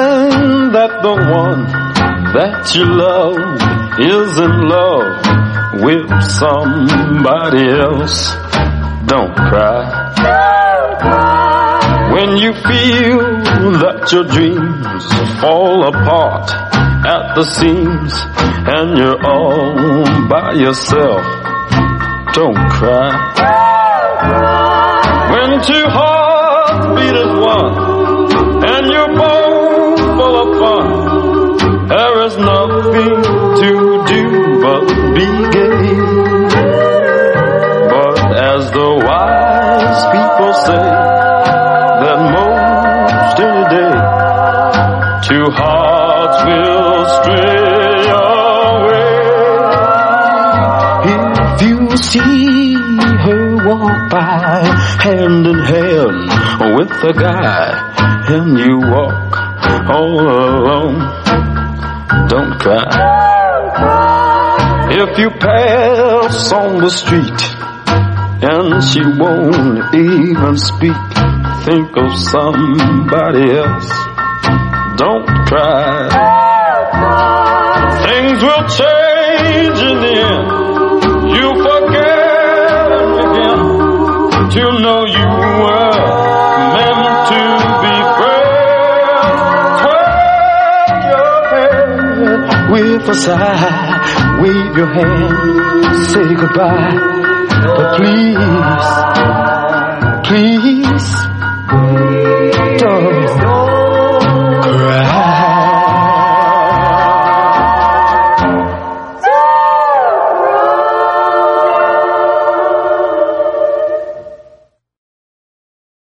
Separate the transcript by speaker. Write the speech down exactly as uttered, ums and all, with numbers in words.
Speaker 1: find that the one that you love is in love with somebody else, don't cry. When you feel that your dreams fall apart at the seams and you're all by yourself, don't cry. When two hearts beat as one and you're both full of fun, there is nothing to do but be gay. But as the wise people say, that most any day two hearts will stray away. If you see her walk by hand in hand with a guy and you walk all alone, don't cry. If you pass on the street and she won't even speak, think of somebody else, don't cry. Things will change in the end. You forget again to know you were meant to be friends. Turn your head with a sigh, wave your hand, say goodbye, but please, please, don't